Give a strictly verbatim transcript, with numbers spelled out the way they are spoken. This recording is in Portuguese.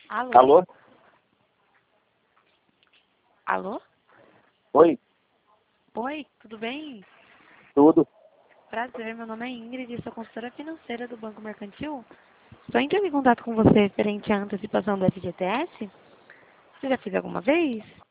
Alô? Alô? Alô? Oi? Oi, tudo bem? Tudo? Prazer, meu nome é Ingrid e sou consultora financeira do Banco Mercantil. Estou entrando em contato com você referente à antecipação do F G T S. Você já fez alguma vez?